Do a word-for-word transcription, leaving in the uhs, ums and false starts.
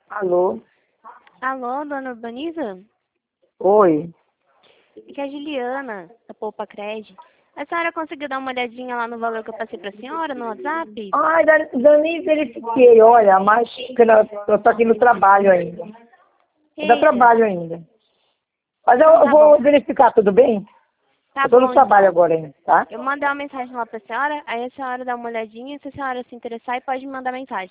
Alô? Alô, dona Urbaniza? Oi. Aqui é a Juliana, da Poupa Cred. A senhora conseguiu dar uma olhadinha lá no valor que eu passei pra senhora no WhatsApp? Ai, Dan- eu nem verifiquei, olha, mas que não- eu tô aqui no trabalho ainda. Eu dá Eita, trabalho ainda. Mas eu, então eu tá vou bom. verificar, tudo bem? Tá Eu tô no bom, trabalho então. agora ainda, tá? Eu mandei uma mensagem lá pra senhora, aí a senhora dá uma olhadinha, se a senhora se interessar, e pode me mandar mensagem.